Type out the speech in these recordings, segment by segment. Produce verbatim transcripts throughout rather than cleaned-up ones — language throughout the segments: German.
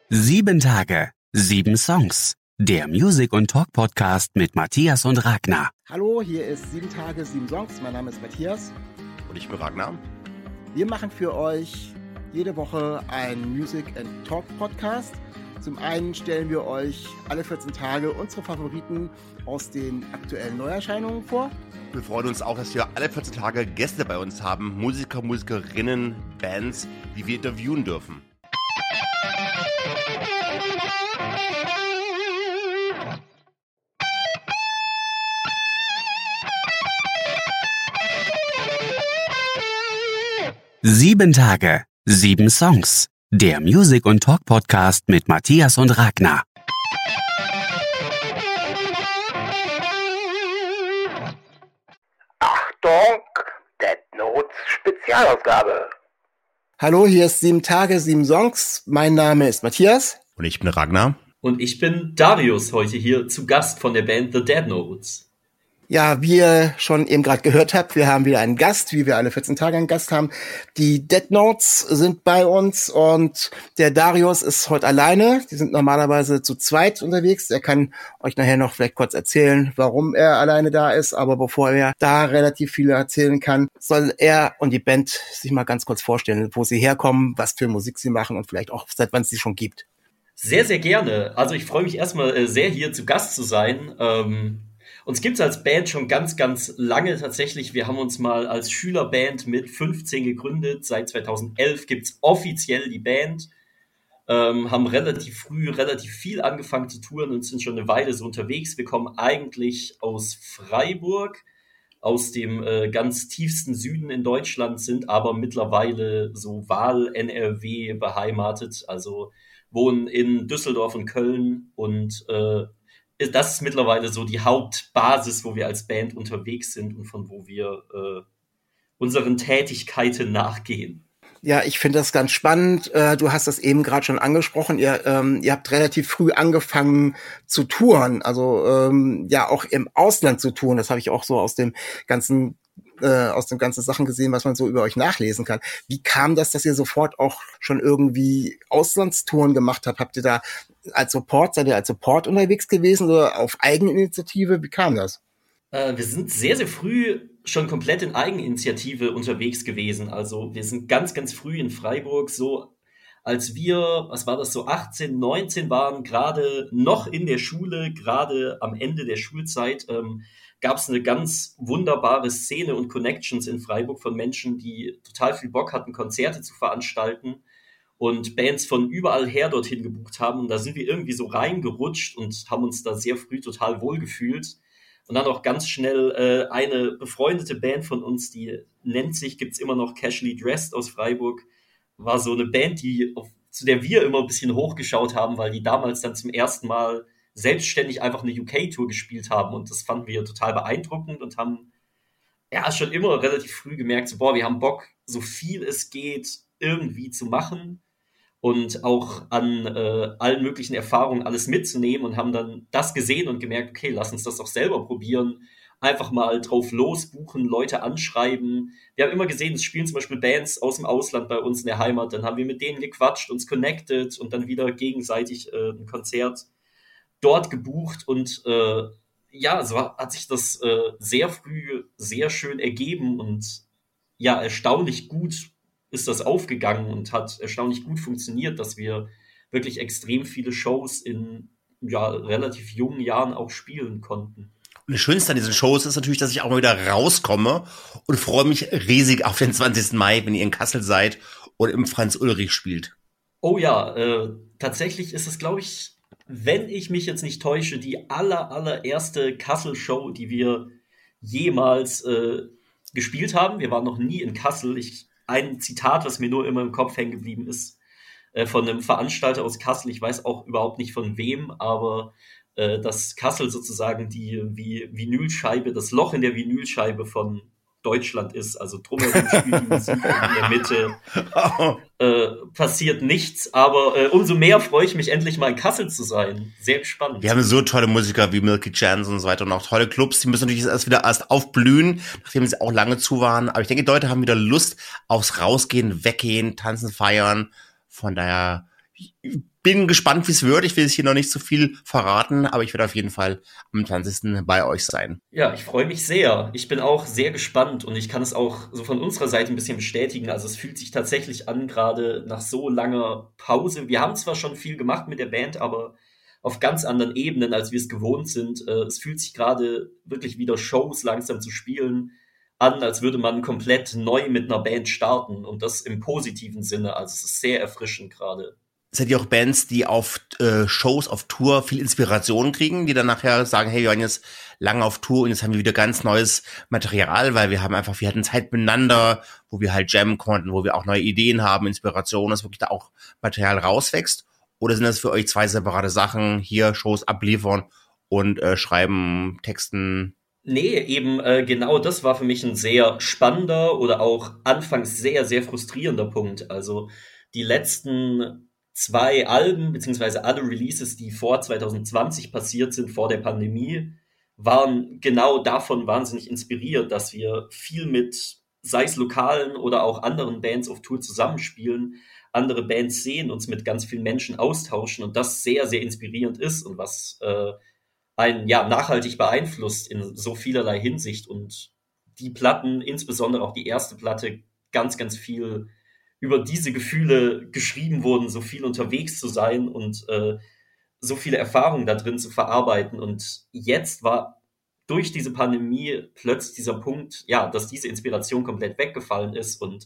Sieben Tage, sieben Songs. Der Music- und Talk-Podcast mit Matthias und Ragnar. Hallo, hier ist Sieben Tage, sieben Songs. Mein Name ist Matthias. Und ich bin Ragnar. Wir machen für euch jede Woche einen Music- and Talk-Podcast. Zum einen stellen wir euch alle vierzehn Tage unsere Favoriten aus den aktuellen Neuerscheinungen vor. Wir freuen uns auch, dass wir alle vierzehn Tage Gäste bei uns haben. Musiker, Musikerinnen, Bands, die wir interviewen dürfen. Sieben Tage, sieben Songs. Der Music- und Talk-Podcast mit Matthias und Ragnar. Achtung, Dead Notes Spezialausgabe. Hallo, hier ist Sieben Tage, sieben Songs. Mein Name ist Matthias. Und ich bin Ragnar. Und ich bin Darius, heute hier zu Gast von der Band The Dead Notes. Ja, wie ihr schon eben gerade gehört habt, wir haben wieder einen Gast, wie wir alle vierzehn Tage einen Gast haben. Die Dead Notes sind bei uns und der Darius ist heute alleine. Die sind normalerweise zu zweit unterwegs. Er kann euch nachher noch vielleicht kurz erzählen, warum er alleine da ist. Aber bevor er da relativ viel erzählen kann, soll er und die Band sich mal ganz kurz vorstellen, wo sie herkommen, was für Musik sie machen und vielleicht auch seit wann es sie schon gibt. Sehr, sehr gerne. Also ich freue mich erstmal äh, sehr, hier zu Gast zu sein. Ähm Uns gibt es als Band schon ganz, ganz lange tatsächlich. Wir haben uns mal als Schülerband mit fünfzehn gegründet. Seit zweitausendelf gibt es offiziell die Band. Ähm, haben relativ früh relativ viel angefangen zu touren und sind schon eine Weile so unterwegs. Wir kommen eigentlich aus Freiburg, aus dem äh, ganz tiefsten Süden in Deutschland, sind aber mittlerweile so Wahl-N R W beheimatet. Also wohnen in Düsseldorf und Köln und äh, das ist mittlerweile so die Hauptbasis, wo wir als Band unterwegs sind und von wo wir äh, unseren Tätigkeiten nachgehen. Ja, ich finde das ganz spannend. Äh, du hast das eben gerade schon angesprochen. Ihr, ähm, ihr habt relativ früh angefangen zu touren, also ähm, ja auch im Ausland zu touren. Das habe ich auch so aus dem ganzen äh, aus den ganzen Sachen gesehen, was man so über euch nachlesen kann. Wie kam das, dass ihr sofort auch schon irgendwie Auslandstouren gemacht habt? Habt ihr da als Support, seid ihr als Support unterwegs gewesen oder auf Eigeninitiative? Wie kam das? Äh, wir sind sehr, sehr früh schon komplett in Eigeninitiative unterwegs gewesen. Also wir sind ganz, ganz früh in Freiburg, so als wir, was war das, so achtzehn, neunzehn waren, gerade noch in der Schule, gerade am Ende der Schulzeit, ähm, gab es eine ganz wunderbare Szene und Connections in Freiburg von Menschen, die total viel Bock hatten, Konzerte zu veranstalten und Bands von überall her dorthin gebucht haben. Und da sind wir irgendwie so reingerutscht und haben uns da sehr früh total wohl gefühlt. Und dann auch ganz schnell äh, eine befreundete Band von uns, die nennt sich, gibt's immer noch, Casually Dressed aus Freiburg, war so eine Band, die auf, zu der wir immer ein bisschen hochgeschaut haben, weil die damals dann zum ersten Mal selbstständig einfach eine U K-Tour gespielt haben. Und das fanden wir total beeindruckend und haben ja schon immer relativ früh gemerkt, so, boah, wir haben Bock, so viel es geht, irgendwie zu machen und auch an äh, allen möglichen Erfahrungen alles mitzunehmen und haben dann das gesehen und gemerkt, okay, lass uns das doch selber probieren. Einfach mal drauf losbuchen, Leute anschreiben. Wir haben immer gesehen, es spielen zum Beispiel Bands aus dem Ausland bei uns in der Heimat. Dann haben wir mit denen gequatscht, uns connected und dann wieder gegenseitig äh, ein Konzert dort gebucht. Und äh, ja, so hat sich das äh, sehr früh sehr schön ergeben und ja, erstaunlich gut ist das aufgegangen und hat erstaunlich gut funktioniert, dass wir wirklich extrem viele Shows in ja, relativ jungen Jahren auch spielen konnten. Und das Schönste an diesen Shows ist natürlich, dass ich auch mal wieder rauskomme und freue mich riesig auf den zwanzigsten Mai, wenn ihr in Kassel seid und im Franz Ulrich spielt. Oh ja, äh, tatsächlich ist es, glaube ich, wenn ich mich jetzt nicht täusche, die aller, allererste Kassel-Show, die wir jemals äh, gespielt haben. Wir waren noch nie in Kassel. Ich Ein Zitat, was mir nur immer im Kopf hängen geblieben ist, äh, von einem Veranstalter aus Kassel. Ich weiß auch überhaupt nicht von wem, aber äh, dass Kassel sozusagen die wie Vinylscheibe, das Loch in der Vinylscheibe von Deutschland ist. Also drumherum spielt die Musik in der Mitte. Äh, passiert nichts, aber äh, umso mehr freue ich mich, endlich mal in Kassel zu sein. Sehr gespannt. Wir haben so tolle Musiker wie Milky Chance und so weiter und auch tolle Clubs, die müssen natürlich erst wieder erst aufblühen, nachdem sie auch lange zu waren. Aber ich denke, die Leute haben wieder Lust aufs Rausgehen, Weggehen, Tanzen, Feiern. Von daher, bin gespannt, wie es wird. Ich will es hier noch nicht zu viel verraten, aber ich werde auf jeden Fall am zwanzigsten bei euch sein. Ja, ich freue mich sehr. Ich bin auch sehr gespannt und ich kann es auch so von unserer Seite ein bisschen bestätigen. Also es fühlt sich tatsächlich an, gerade nach so langer Pause. Wir haben zwar schon viel gemacht mit der Band, aber auf ganz anderen Ebenen, als wir es gewohnt sind. Äh, es fühlt sich gerade wirklich wieder Shows langsam zu spielen an, als würde man komplett neu mit einer Band starten und das im positiven Sinne. Also es ist sehr erfrischend gerade. Seid ihr auch Bands, die auf äh, Shows, auf Tour viel Inspiration kriegen, die dann nachher sagen, hey, wir waren jetzt lange auf Tour und jetzt haben wir wieder ganz neues Material, weil wir haben einfach, wir hatten Zeit miteinander, wo wir halt jammen konnten, wo wir auch neue Ideen haben, Inspiration, dass wirklich da auch Material rauswächst? Oder sind das für euch zwei separate Sachen, hier Shows abliefern und äh, schreiben, Texten? Nee, eben äh, genau das war für mich ein sehr spannender oder auch anfangs sehr, sehr frustrierender Punkt. Also die letzten zwei Alben, beziehungsweise alle Releases, die vor zwanzig zwanzig passiert sind, vor der Pandemie, waren genau davon wahnsinnig inspiriert, dass wir viel mit, sei es lokalen oder auch anderen Bands auf Tour zusammenspielen, andere Bands sehen, uns mit ganz vielen Menschen austauschen und das sehr, sehr inspirierend ist und was äh, einen ja nachhaltig beeinflusst in so vielerlei Hinsicht und die Platten, insbesondere auch die erste Platte, ganz, ganz viel über diese Gefühle geschrieben wurden, so viel unterwegs zu sein und äh, so viele Erfahrungen da drin zu verarbeiten. Und jetzt war durch diese Pandemie plötzlich dieser Punkt, ja, dass diese Inspiration komplett weggefallen ist und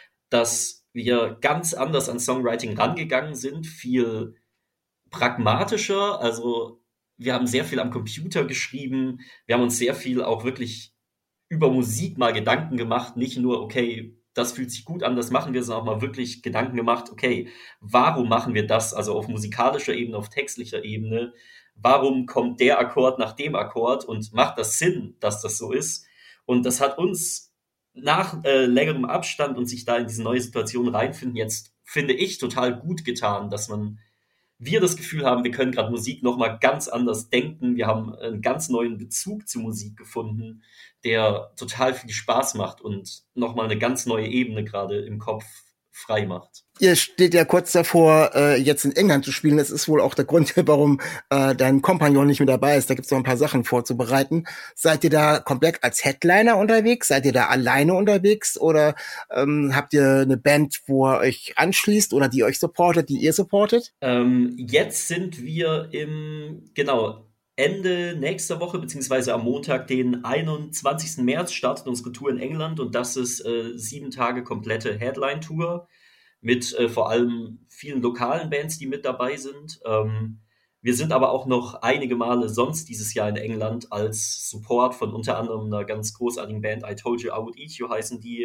dass wir ganz anders an Songwriting rangegangen sind, viel pragmatischer. Also wir haben sehr viel am Computer geschrieben, wir haben uns sehr viel auch wirklich über Musik mal Gedanken gemacht, nicht nur, okay, das fühlt sich gut an, das machen wir, sondern auch mal wirklich Gedanken gemacht, okay, warum machen wir das? Also auf musikalischer Ebene, auf textlicher Ebene. Warum kommt der Akkord nach dem Akkord und macht das Sinn, dass das so ist? Und das hat uns nach äh, längerem Abstand und sich da in diese neue Situation reinfinden, jetzt finde ich total gut getan, dass man wir das Gefühl haben, wir können gerade Musik nochmal ganz anders denken. Wir haben einen ganz neuen Bezug zu Musik gefunden, der total viel Spaß macht und nochmal eine ganz neue Ebene gerade im Kopf frei macht. Ihr steht ja kurz davor, äh, jetzt in England zu spielen. Das ist wohl auch der Grund, warum äh, dein Kompagnon nicht mit dabei ist. Da gibt's noch ein paar Sachen vorzubereiten. Seid ihr da komplett als Headliner unterwegs? Seid ihr da alleine unterwegs? Oder ähm, habt ihr eine Band, wo ihr euch anschließt oder die euch supportet, die ihr supportet? Ähm, jetzt sind wir im, genau, Ende nächster Woche, beziehungsweise am Montag, den einundzwanzigsten März, startet unsere Tour in England und das ist äh, sieben Tage komplette Headline-Tour mit äh, vor allem vielen lokalen Bands, die mit dabei sind. Ähm, wir sind aber auch noch einige Male sonst dieses Jahr in England als Support von unter anderem einer ganz großartigen Band, I Told You I Would Eat You heißen die.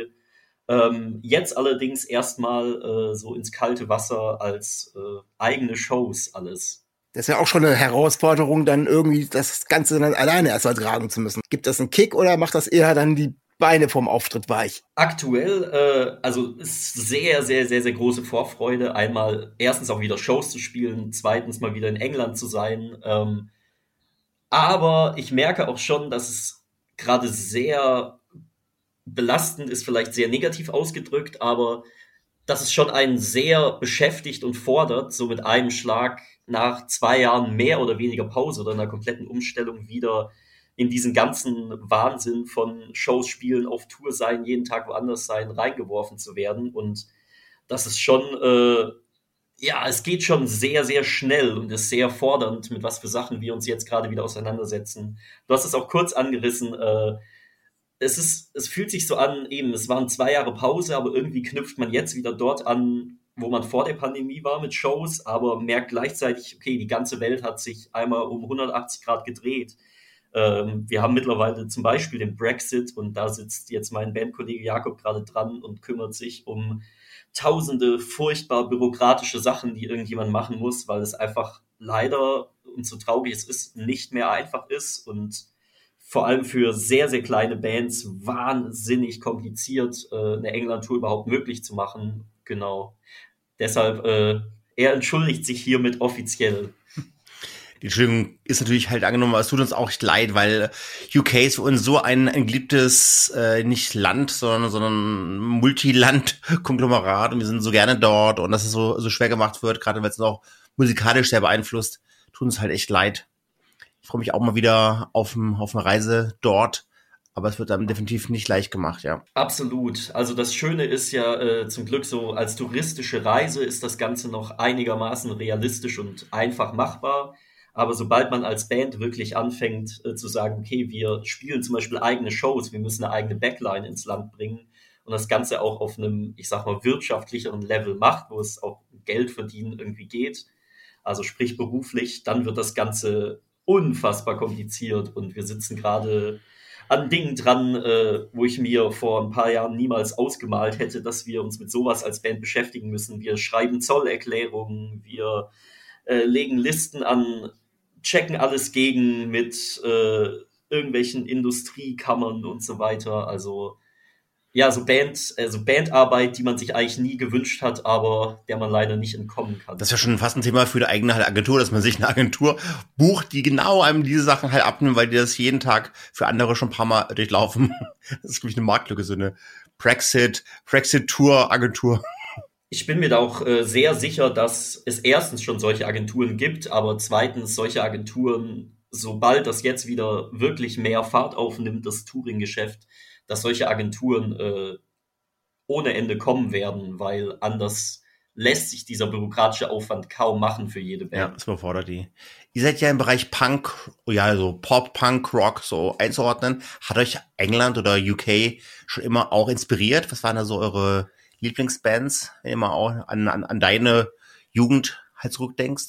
Ähm, jetzt allerdings erstmal äh, so ins kalte Wasser als äh, eigene Shows alles. Das ist ja auch schon eine Herausforderung, dann irgendwie das Ganze dann alleine erstmal tragen zu müssen. Gibt das einen Kick oder macht das eher dann die Beine vom Auftritt weich? Aktuell, äh, also ist sehr, sehr, sehr, sehr große Vorfreude. Einmal erstens auch wieder Shows zu spielen, zweitens mal wieder in England zu sein. Ähm, aber ich merke auch schon, dass es gerade sehr belastend ist, vielleicht sehr negativ ausgedrückt, aber dass es schon einen sehr beschäftigt und fordert, so mit einem Schlag nach zwei Jahren mehr oder weniger Pause oder einer kompletten Umstellung wieder in diesen ganzen Wahnsinn von Shows, Spielen, auf Tour sein, jeden Tag woanders sein, reingeworfen zu werden. Und das ist schon, äh, ja, es geht schon sehr, sehr schnell und ist sehr fordernd, mit was für Sachen wir uns jetzt gerade wieder auseinandersetzen. Du hast es auch kurz angerissen, äh, es ist, es fühlt sich so an, eben, es waren zwei Jahre Pause, aber irgendwie knüpft man jetzt wieder dort an, wo man vor der Pandemie war mit Shows, aber merkt gleichzeitig, okay, die ganze Welt hat sich einmal um hundertachtzig Grad gedreht. Ähm, wir haben mittlerweile zum Beispiel den Brexit und da sitzt jetzt mein Bandkollege Jakob gerade dran und kümmert sich um tausende furchtbar bürokratische Sachen, die irgendjemand machen muss, weil es einfach leider, und so traurig es ist, nicht mehr einfach ist und vor allem für sehr, sehr kleine Bands wahnsinnig kompliziert, äh, eine England-Tour überhaupt möglich zu machen. Genau. Deshalb, äh, er entschuldigt sich hiermit offiziell. Die Entschuldigung ist natürlich halt angenommen, aber es tut uns auch echt leid, weil U K ist für uns so ein, ein geliebtes, äh, nicht Land, sondern, sondern Multiland-Konglomerat und wir sind so gerne dort und dass es so, so schwer gemacht wird, gerade wenn es noch musikalisch sehr beeinflusst, tut uns halt echt leid. Ich freue mich auch mal wieder auf, auf eine Reise dort, aber es wird dann definitiv nicht leicht gemacht, ja. Absolut. Also das Schöne ist ja äh, zum Glück so, als touristische Reise ist das Ganze noch einigermaßen realistisch und einfach machbar. Aber sobald man als Band wirklich anfängt äh, zu sagen, okay, wir spielen zum Beispiel eigene Shows, wir müssen eine eigene Backline ins Land bringen und das Ganze auch auf einem, ich sag mal, wirtschaftlicheren Level macht, wo es auch Geld verdienen irgendwie geht, also sprich beruflich, dann wird das Ganze unfassbar kompliziert und wir sitzen gerade an Dingen dran, äh, wo ich mir vor ein paar Jahren niemals ausgemalt hätte, dass wir uns mit sowas als Band beschäftigen müssen. Wir schreiben Zollerklärungen, wir äh, legen Listen an, checken alles gegen mit äh, irgendwelchen Industriekammern und so weiter. Also ja, so Band, also Bandarbeit, die man sich eigentlich nie gewünscht hat, aber der man leider nicht entkommen kann. Das ist ja schon fast ein Thema für die eigene halt Agentur, dass man sich eine Agentur bucht, die genau einem diese Sachen halt abnimmt, weil die das jeden Tag für andere schon ein paar Mal durchlaufen. Das ist, glaube ich, eine Marktlücke, so eine Brexit, Brexit-Tour-Agentur. Ich bin mir da auch äh, sehr sicher, dass es erstens schon solche Agenturen gibt, aber zweitens solche Agenturen, sobald das jetzt wieder wirklich mehr Fahrt aufnimmt, das Touring-Geschäft, dass solche Agenturen äh, ohne Ende kommen werden, weil anders lässt sich dieser bürokratische Aufwand kaum machen für jede Band. Ja, das überfordert die. Ihr seid ja im Bereich Punk, ja, so Pop, Punk, Rock so einzuordnen. Hat euch England oder U K schon immer auch inspiriert? Was waren da so eure Lieblingsbands, wenn du mal auch an, an, an deine Jugend halt zurückdenkst?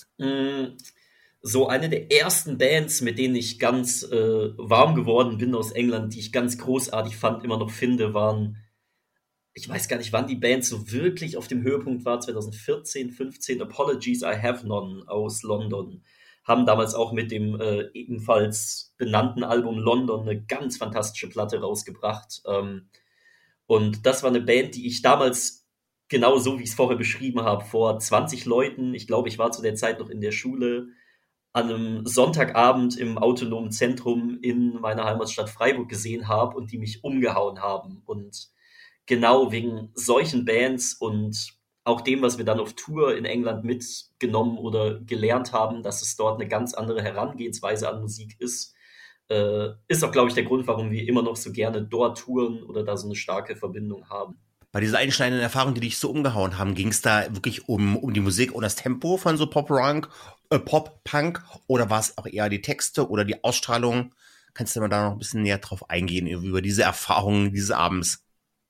So eine der ersten Bands, mit denen ich ganz äh, warm geworden bin aus England, die ich ganz großartig fand, immer noch finde, waren, ich weiß gar nicht, wann die Band so wirklich auf dem Höhepunkt war, zwanzig vierzehn, fünfzehn, Apologies I Have None aus London. Haben damals auch mit dem äh, ebenfalls benannten Album London eine ganz fantastische Platte rausgebracht. Ähm, Und das war eine Band, die ich damals, genau so wie ich es vorher beschrieben habe, vor zwanzig Leuten, ich glaube, ich war zu der Zeit noch in der Schule, an einem Sonntagabend im autonomen Zentrum in meiner Heimatstadt Freiburg gesehen habe und die mich umgehauen haben. Und genau wegen solchen Bands und auch dem, was wir dann auf Tour in England mitgenommen oder gelernt haben, dass es dort eine ganz andere Herangehensweise an Musik ist, Äh, ist auch, glaube ich, der Grund, warum wir immer noch so gerne dort touren oder da so eine starke Verbindung haben. Bei dieser einschneidenden Erfahrung, die dich so umgehauen haben, ging es da wirklich um, um die Musik und das Tempo von so Pop-Punk, äh, Pop-Punk oder war es auch eher die Texte oder die Ausstrahlung? Kannst du mal da noch ein bisschen näher drauf eingehen, über diese Erfahrungen dieses Abends?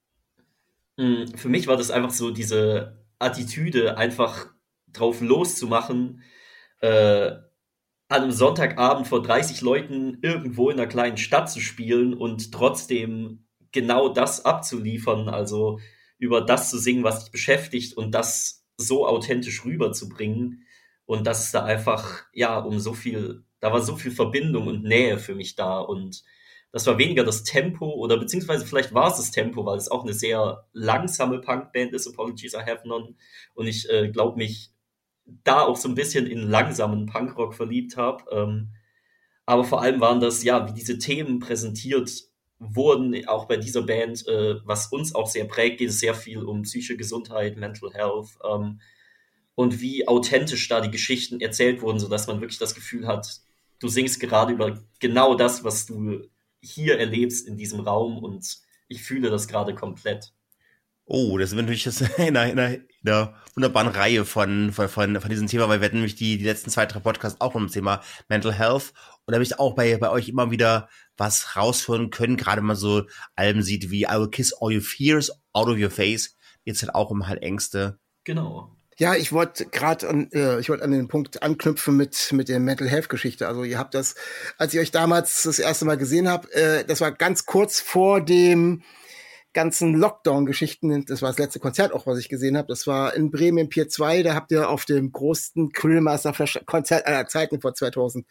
Für mich war das einfach so diese Attitüde, einfach drauf loszumachen, äh, an einem Sonntagabend vor dreißig Leuten irgendwo in einer kleinen Stadt zu spielen und trotzdem genau das abzuliefern, also über das zu singen, was dich beschäftigt und das so authentisch rüberzubringen. Und das ist da einfach, ja, um so viel, da war so viel Verbindung und Nähe für mich da und das war weniger das Tempo oder beziehungsweise vielleicht war es das Tempo, weil es auch eine sehr langsame Punkband ist, Apologies I Have None, und ich äh, glaube mich da auch so ein bisschen in langsamen Punkrock verliebt habe. Ähm, aber vor allem waren das, ja, wie diese Themen präsentiert wurden, auch bei dieser Band, äh, was uns auch sehr prägt, geht es sehr viel um psychische Gesundheit, Mental Health, ähm, und wie authentisch da die Geschichten erzählt wurden, sodass man wirklich das Gefühl hat, du singst gerade über genau das, was du hier erlebst in diesem Raum und ich fühle das gerade komplett. Oh, das ist natürlich das in einer, in einer, in einer wunderbaren Reihe von, von, von, von diesem Thema, weil wir hatten nämlich die, die letzten zwei, drei Podcasts auch um das Thema Mental Health und da habe ich auch bei, bei euch immer wieder was rausführen können, gerade wenn man so Alben sieht wie I Will Kiss All Your Fears Out of Your Face, jetzt halt auch um halt Ängste. Genau. Ja, ich wollte gerade an, äh, ich wollte an den Punkt anknüpfen mit mit der Mental Health Geschichte. Also ihr habt das, als ich euch damals das erste Mal gesehen habe, äh, das war ganz kurz vor dem ganzen Lockdown-Geschichten. Das war das letzte Konzert auch, was ich gesehen habe. Das war in Bremen im Pier zwei. Da habt ihr auf dem größten Grillmaster-Konzert aller Zeiten vor zwanzig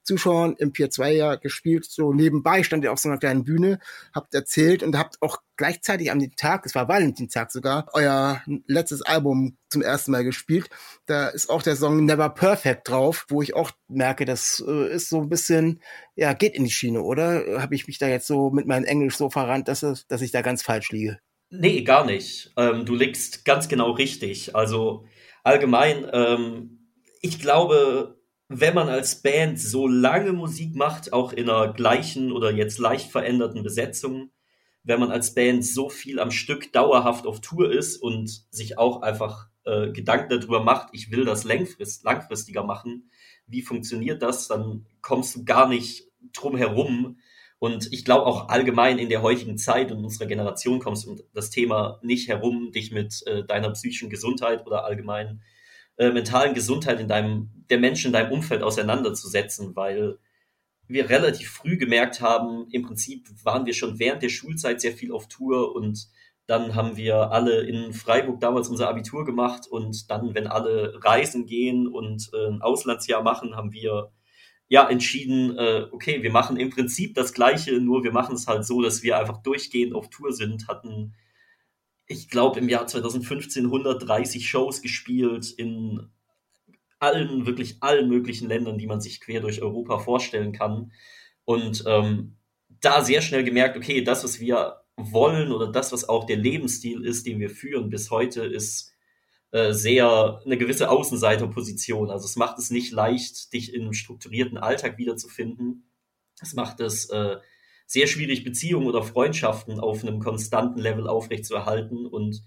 Zuschauern im Pier zwei ja gespielt, so nebenbei, stand ihr auf so einer kleinen Bühne, habt erzählt und habt auch gleichzeitig am Tag, es war Valentinstag sogar, euer letztes Album zum ersten Mal gespielt. Da ist auch der Song Never Perfect drauf, wo ich auch merke, das äh, ist so ein bisschen, ja, geht in die Schiene, oder? Habe ich mich da jetzt so mit meinem Englisch so verrannt, dass, es, dass ich da ganz falsch liege? Nee, gar nicht. Ähm, du liegst ganz genau richtig. Also allgemein, ähm, ich glaube, wenn man als Band so lange Musik macht, auch in einer gleichen oder jetzt leicht veränderten Besetzung, wenn man als Band so viel am Stück dauerhaft auf Tour ist und sich auch einfach äh, Gedanken darüber macht, ich will das langfrist, langfristiger machen, wie funktioniert das, dann kommst du gar nicht drum herum. Und ich glaube auch allgemein in der heutigen Zeit und unserer Generation kommst du um das Thema nicht herum, dich mit äh, deiner psychischen Gesundheit oder allgemein äh, mentalen Gesundheit in deinem, der Menschen in deinem Umfeld auseinanderzusetzen, weil wir relativ früh gemerkt haben, im Prinzip waren wir schon während der Schulzeit sehr viel auf Tour und dann haben wir alle in Freiburg damals unser Abitur gemacht und dann, wenn alle reisen gehen und äh, ein Auslandsjahr machen, haben wir ja entschieden, äh, okay, wir machen im Prinzip das Gleiche, nur wir machen es halt so, dass wir einfach durchgehend auf Tour sind, hatten, ich glaube, im Jahr zwanzig fünfzehn hundertdreißig Shows gespielt in allen, wirklich allen möglichen Ländern, die man sich quer durch Europa vorstellen kann. Und ähm, da sehr schnell gemerkt, okay, das, was wir wollen oder das, was auch der Lebensstil ist, den wir führen bis heute, ist äh, sehr eine gewisse Außenseiterposition. Also es macht es nicht leicht, dich in einem strukturierten Alltag wiederzufinden. Es macht es äh, sehr schwierig, Beziehungen oder Freundschaften auf einem konstanten Level aufrechtzuerhalten. Und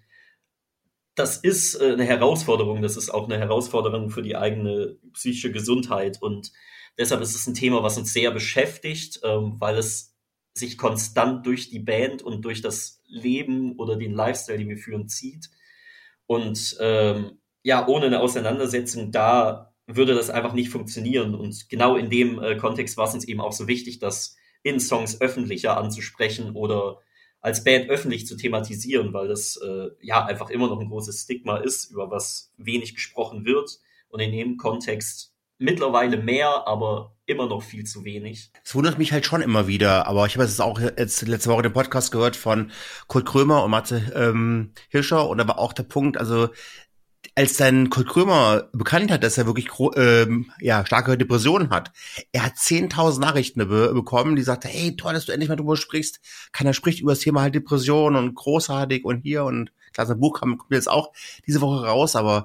das ist äh, eine Herausforderung. Das ist auch eine Herausforderung für die eigene psychische Gesundheit. Und deshalb ist es ein Thema, was uns sehr beschäftigt, ähm, weil es sich konstant durch die Band und durch das Leben oder den Lifestyle, den wir führen, zieht. Und ähm, ja, ohne eine Auseinandersetzung da würde das einfach nicht funktionieren. Und genau in dem äh, Kontext war es uns eben auch so wichtig, das in Songs öffentlicher anzusprechen oder als Band öffentlich zu thematisieren, weil das äh, ja einfach immer noch ein großes Stigma ist, über was wenig gesprochen wird und in dem Kontext mittlerweile mehr, aber immer noch viel zu wenig. Es wundert mich halt schon immer wieder, aber ich habe es auch jetzt letzte Woche den Podcast gehört von Kurt Krömer und Matze ähm, Hirscher und da war auch der Punkt, also als dann Kurt Krömer bekannt hat, dass er wirklich ähm, ja starke Depressionen hat, er hat zehntausend Nachrichten be- bekommen, die sagte, hey, toll, dass du endlich mal drüber sprichst. Keiner spricht über das Thema halt Depression und großartig und hier und klar, sein Buch kommt jetzt auch diese Woche raus, aber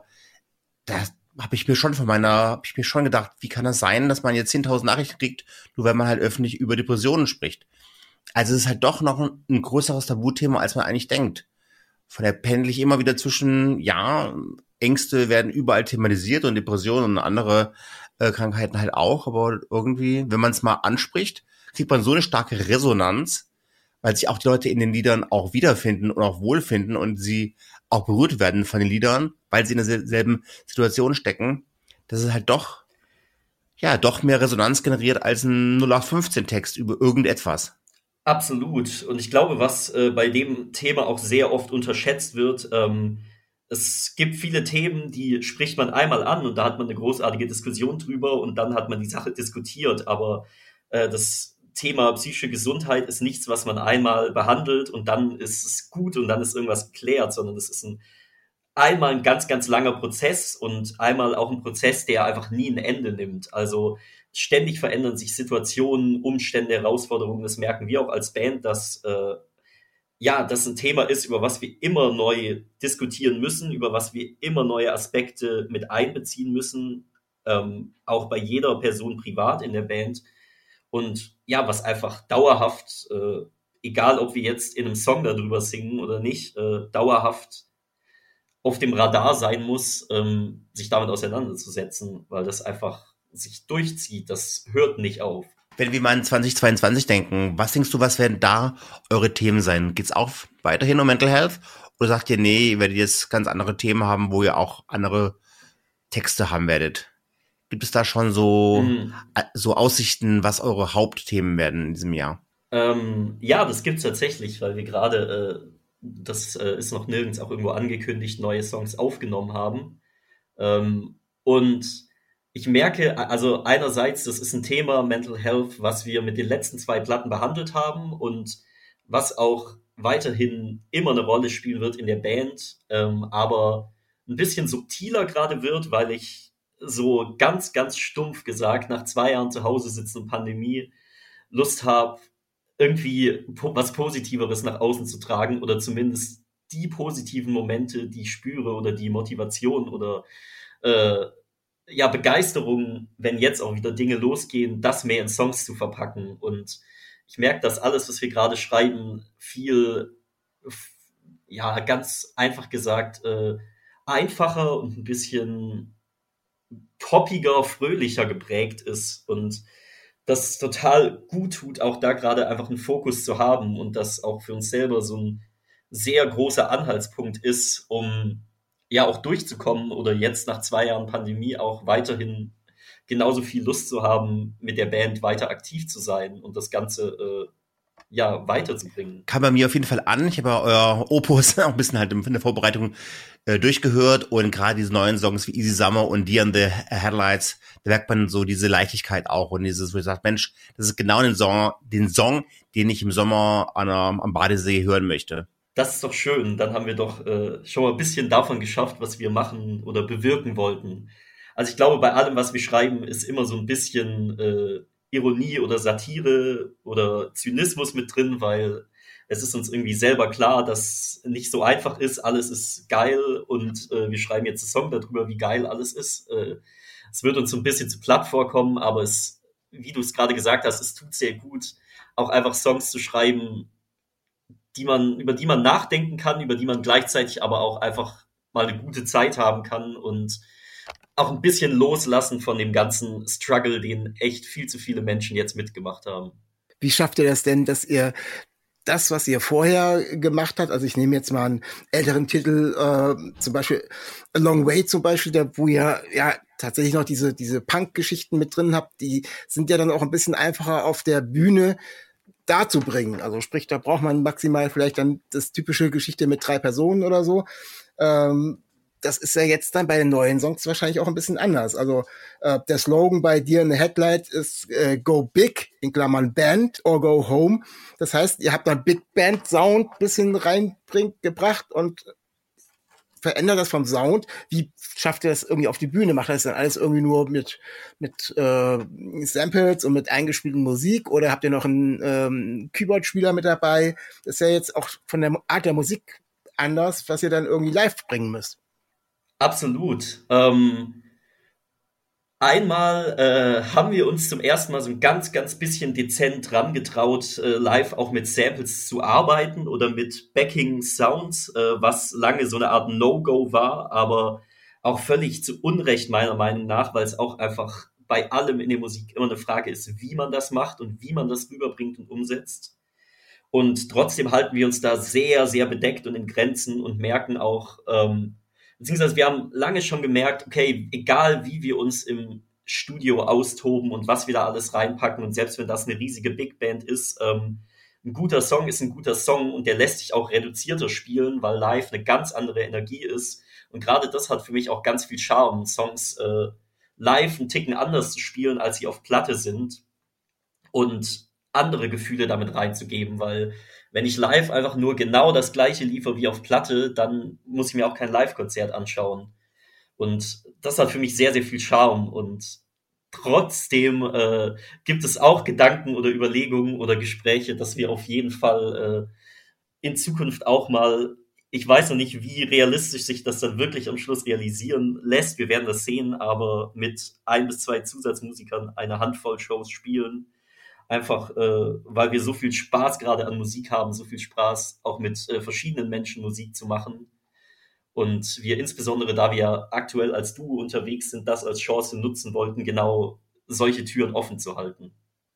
das habe ich mir schon von meiner, habe ich mir schon gedacht, wie kann das sein, dass man jetzt zehntausend Nachrichten kriegt, nur wenn man halt öffentlich über Depressionen spricht. Also es ist halt doch noch ein, ein größeres Tabuthema, als man eigentlich denkt. Von der pendel ich immer wieder zwischen, ja, Ängste werden überall thematisiert und Depressionen und andere äh, Krankheiten halt auch, aber irgendwie, wenn man es mal anspricht, kriegt man so eine starke Resonanz, weil sich auch die Leute in den Liedern auch wiederfinden und auch wohlfinden und sie auch berührt werden von den Liedern, weil sie in derselben Situation stecken, dass es halt doch, ja, doch mehr Resonanz generiert als ein null acht fünfzehn Text über irgendetwas. Absolut. Und ich glaube, was äh, bei dem Thema auch sehr oft unterschätzt wird, ähm, es gibt viele Themen, die spricht man einmal an und da hat man eine großartige Diskussion drüber und dann hat man die Sache diskutiert. Aber äh, das Thema psychische Gesundheit ist nichts, was man einmal behandelt und dann ist es gut und dann ist irgendwas geklärt, sondern es ist ein einmal ein ganz, ganz langer Prozess und einmal auch ein Prozess, der einfach nie ein Ende nimmt. Also ständig verändern sich Situationen, Umstände, Herausforderungen. Das merken wir auch als Band, dass äh, ja, das ein Thema ist, über was wir immer neu diskutieren müssen, über was wir immer neue Aspekte mit einbeziehen müssen, ähm, auch bei jeder Person privat in der Band. Und ja, was einfach dauerhaft, äh, egal ob wir jetzt in einem Song darüber singen oder nicht, äh, dauerhaft auf dem Radar sein muss, ähm, sich damit auseinanderzusetzen, weil das einfach sich durchzieht. Das hört nicht auf. Wenn wir mal an zwanzig zweiundzwanzig denken, was denkst du, was werden da eure Themen sein? Geht's auch weiterhin um Mental Health? Oder sagt ihr, nee, ihr werdet jetzt ganz andere Themen haben, wo ihr auch andere Texte haben werdet? Gibt es da schon so, mm. so Aussichten, was eure Hauptthemen werden in diesem Jahr? Ähm, ja, das gibt's tatsächlich, weil wir gerade, äh, das äh, ist noch nirgends auch irgendwo angekündigt, neue Songs aufgenommen haben. Ähm, und ich merke, also einerseits, das ist ein Thema Mental Health, was wir mit den letzten zwei Platten behandelt haben und was auch weiterhin immer eine Rolle spielen wird in der Band, ähm, aber ein bisschen subtiler gerade wird, weil ich so ganz, ganz stumpf gesagt nach zwei Jahren zu Hause sitzen und Pandemie Lust habe, irgendwie po- was Positiveres nach außen zu tragen oder zumindest die positiven Momente, die ich spüre oder die Motivation oder äh, ja, Begeisterung, wenn jetzt auch wieder Dinge losgehen, das mehr in Songs zu verpacken. Und ich merke, dass alles, was wir gerade schreiben, viel, f- ja, ganz einfach gesagt, äh, einfacher und ein bisschen poppiger, fröhlicher geprägt ist. Und das total gut tut, auch da gerade einfach einen Fokus zu haben und das auch für uns selber so ein sehr großer Anhaltspunkt ist, um ja auch durchzukommen oder jetzt nach zwei Jahren Pandemie auch weiterhin genauso viel Lust zu haben, mit der Band weiter aktiv zu sein und das Ganze äh, ja weiterzubringen. Kam bei mir auf jeden Fall an. Ich habe ja euer Opus auch ein bisschen halt in der Vorbereitung äh, durchgehört und gerade diese neuen Songs wie Easy Summer und Deer in the Headlights, da merkt man so diese Leichtigkeit auch und dieses, wo ich sage, Mensch, das ist genau den Song, den Song, den ich im Sommer an, einer- am Badesee hören möchte. Das ist doch schön. Dann haben wir doch äh, schon mal ein bisschen davon geschafft, was wir machen oder bewirken wollten. Also ich glaube, bei allem, was wir schreiben, ist immer so ein bisschen äh, Ironie oder Satire oder Zynismus mit drin, weil es ist uns irgendwie selber klar, dass nicht so einfach ist. Alles ist geil und äh, wir schreiben jetzt einen Song darüber, wie geil alles ist. Äh, es wird uns so ein bisschen zu platt vorkommen, aber es, wie du es gerade gesagt hast, es tut sehr gut, auch einfach Songs zu schreiben, die man, über die man nachdenken kann, über die man gleichzeitig aber auch einfach mal eine gute Zeit haben kann und auch ein bisschen loslassen von dem ganzen Struggle, den echt viel zu viele Menschen jetzt mitgemacht haben. Wie schafft ihr das denn, dass ihr das, was ihr vorher gemacht habt, also ich nehme jetzt mal einen älteren Titel, äh, zum Beispiel A Long Way zum Beispiel, der, wo ihr ja tatsächlich noch diese, diese Punk-Geschichten mit drin habt, die sind ja dann auch ein bisschen einfacher auf der Bühne darzubringen. Also sprich, da braucht man maximal vielleicht dann das typische Geschichte mit drei Personen oder so. Ähm, das ist ja jetzt dann bei den neuen Songs wahrscheinlich auch ein bisschen anders. Also äh, der Slogan bei Deer in the Headlight ist äh, Go Big, in Klammern Band, or Go Home. Das heißt, ihr habt da Big Band Sound bisschen reinbringt gebracht und verändert das vom Sound. Wie schafft ihr das irgendwie auf die Bühne? Macht ihr das dann alles irgendwie nur mit mit äh, Samples und mit eingespielten Musik oder habt ihr noch einen ähm, Keyboard-Spieler mit dabei? Das ist ja jetzt auch von der Art der Musik anders, was ihr dann irgendwie live bringen müsst. Absolut. Ähm, einmal äh, haben wir uns zum ersten Mal so ein ganz, ganz bisschen dezent dran getraut, äh, live auch mit Samples zu arbeiten oder mit Backing Sounds, äh, was lange so eine Art No-Go war, aber auch völlig zu Unrecht meiner Meinung nach, weil es auch einfach bei allem in der Musik immer eine Frage ist, wie man das macht und wie man das rüberbringt und umsetzt. Und trotzdem halten wir uns da sehr, sehr bedeckt und in Grenzen und merken auch, ähm, beziehungsweise wir haben lange schon gemerkt, okay, egal wie wir uns im Studio austoben und was wir da alles reinpacken und selbst wenn das eine riesige Big Band ist, ähm, ein guter Song ist ein guter Song und der lässt sich auch reduzierter spielen, weil live eine ganz andere Energie ist. Und gerade das hat für mich auch ganz viel Charme, Songs äh, live einen Ticken anders zu spielen, als sie auf Platte sind und andere Gefühle damit reinzugeben, weil wenn ich live einfach nur genau das gleiche liefere wie auf Platte, dann muss ich mir auch kein Live-Konzert anschauen. Und das hat für mich sehr, sehr viel Charme und trotzdem äh, gibt es auch Gedanken oder Überlegungen oder Gespräche, dass wir auf jeden Fall äh, in Zukunft auch mal, ich weiß noch nicht, wie realistisch sich das dann wirklich am Schluss realisieren lässt, wir werden das sehen, aber mit ein bis zwei Zusatzmusikern eine Handvoll Shows spielen, einfach äh, weil wir so viel Spaß gerade an Musik haben, so viel Spaß auch mit äh, verschiedenen Menschen Musik zu machen. Und wir insbesondere, da wir aktuell als Duo unterwegs sind, das als Chance nutzen wollten, genau solche Türen offen zu halten.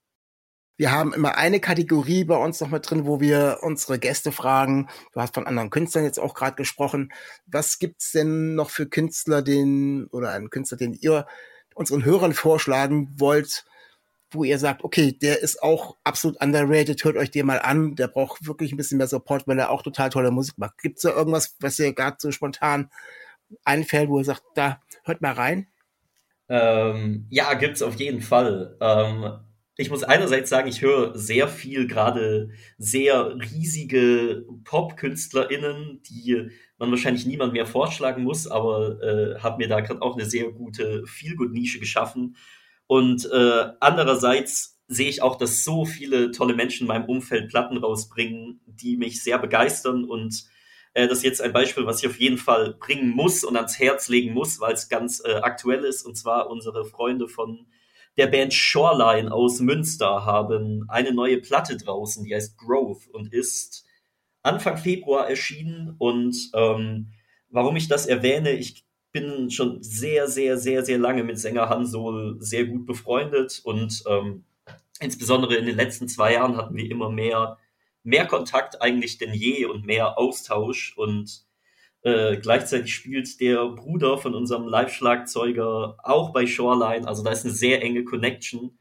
Wir haben immer eine Kategorie bei uns noch mit drin, wo wir unsere Gäste fragen. Du hast von anderen Künstlern jetzt auch gerade gesprochen. Was gibt's denn noch für Künstler, den oder einen Künstler, den ihr unseren Hörern vorschlagen wollt, wo ihr sagt, okay, der ist auch absolut underrated, hört euch den mal an, der braucht wirklich ein bisschen mehr Support, weil er auch total tolle Musik macht. Gibt's da irgendwas, was ihr gerade so spontan einfällt, wo ihr sagt, da hört mal rein? Ähm, ja, gibt's auf jeden Fall. Ähm, ich muss einerseits sagen, ich höre sehr viel gerade sehr riesige Pop-KünstlerInnen, die man wahrscheinlich niemand mehr vorschlagen muss, aber äh, habe mir da gerade auch eine sehr gute Feel-Good-Nische geschaffen. Und äh, andererseits sehe ich auch, dass so viele tolle Menschen in meinem Umfeld Platten rausbringen, die mich sehr begeistern. Und äh, das ist jetzt ein Beispiel, was ich auf jeden Fall bringen muss und ans Herz legen muss, weil es ganz äh, aktuell ist. Und zwar unsere Freunde von der Band Shoreline aus Münster haben eine neue Platte draußen, die heißt Growth und ist Anfang Februar erschienen. Und ähm, warum ich das erwähne, ich bin schon sehr, sehr, sehr, sehr lange mit Sänger Hansol sehr gut befreundet und ähm, insbesondere in den letzten zwei Jahren hatten wir immer mehr, mehr Kontakt eigentlich denn je und mehr Austausch und äh, gleichzeitig spielt der Bruder von unserem Live-Schlagzeuger auch bei Shoreline, also da ist eine sehr enge Connection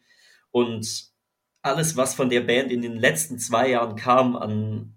und alles, was von der Band in den letzten zwei Jahren kam an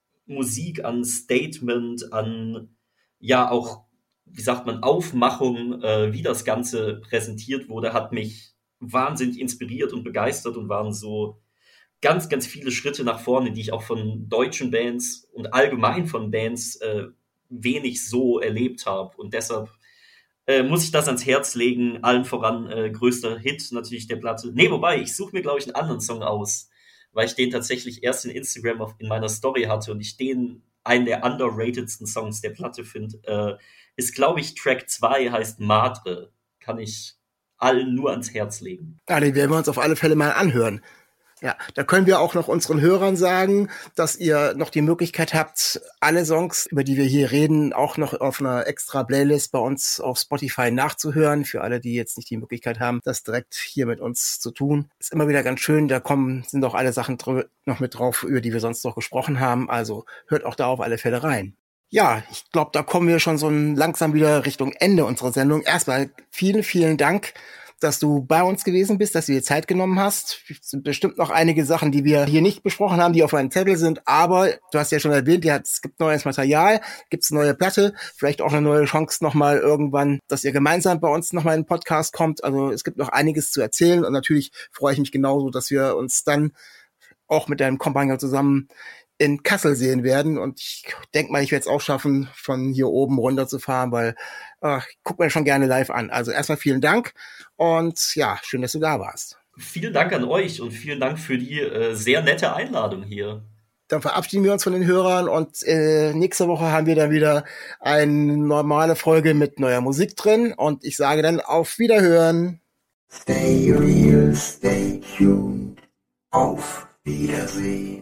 Musik, an Statement, an ja auch, wie sagt man, Aufmachung, äh, wie das Ganze präsentiert wurde, hat mich wahnsinnig inspiriert und begeistert und waren so ganz, ganz viele Schritte nach vorne, die ich auch von deutschen Bands und allgemein von Bands äh, wenig so erlebt habe. Und deshalb äh, muss ich das ans Herz legen, allen voran äh, größter Hit natürlich der Platte. Nee, wobei, ich suche mir, glaube ich, einen anderen Song aus, weil ich den tatsächlich erst in Instagram auf, in meiner Story hatte und ich den einen der underratedsten Songs der Platte finde. Äh, ist, glaube ich, Track zwei, heißt Madre. Kann ich allen nur ans Herz legen. Ja, den werden wir uns auf alle Fälle mal anhören. Ja, da können wir auch noch unseren Hörern sagen, dass ihr noch die Möglichkeit habt, alle Songs, über die wir hier reden, auch noch auf einer extra Playlist bei uns auf Spotify nachzuhören. Für alle, die jetzt nicht die Möglichkeit haben, das direkt hier mit uns zu tun. Ist immer wieder ganz schön, da kommen, sind auch alle Sachen dr- noch mit drauf, über die wir sonst noch gesprochen haben. Also hört auch da auf alle Fälle rein. Ja, ich glaube, da kommen wir schon so langsam wieder Richtung Ende unserer Sendung. Erstmal vielen, vielen Dank, dass du bei uns gewesen bist, dass du dir Zeit genommen hast. Es sind bestimmt noch einige Sachen, die wir hier nicht besprochen haben, die auf meinem Zettel sind, aber du hast ja schon erwähnt, ja, es gibt neues Material, gibt's eine neue Platte, vielleicht auch eine neue Chance nochmal irgendwann, dass ihr gemeinsam bei uns nochmal in den Podcast kommt. Also es gibt noch einiges zu erzählen und natürlich freue ich mich genauso, dass wir uns dann auch mit deinem Kompagnon zusammen in Kassel sehen werden und ich denke mal, ich werde es auch schaffen, von hier oben runter zu fahren, weil äh, ich gucke mir schon gerne live an. Also erstmal vielen Dank und ja, schön, dass du da warst. Vielen Dank an euch und vielen Dank für die äh, sehr nette Einladung hier. Dann verabschieden wir uns von den Hörern und äh, nächste Woche haben wir dann wieder eine normale Folge mit neuer Musik drin und ich sage dann auf Wiederhören. Stay real, stay tuned. Auf Wiedersehen.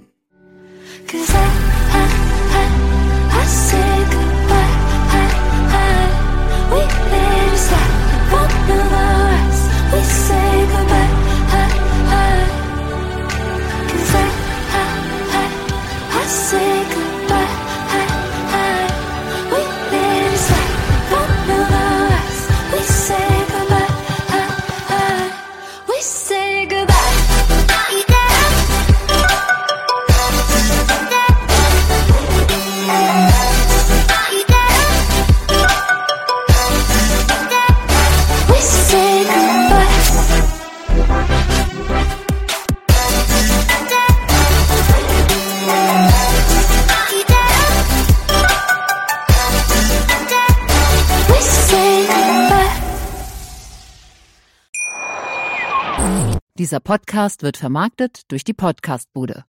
Cause I, I, I, I say goodbye, I, I, we made a stop, one of the rest, we say goodbye, I, I, cause I, I, I, I say goodbye, I, I, we made a stop, one of the rest, we say goodbye, I, I, we say goodbye. Dieser Podcast wird vermarktet durch die Podcastbude.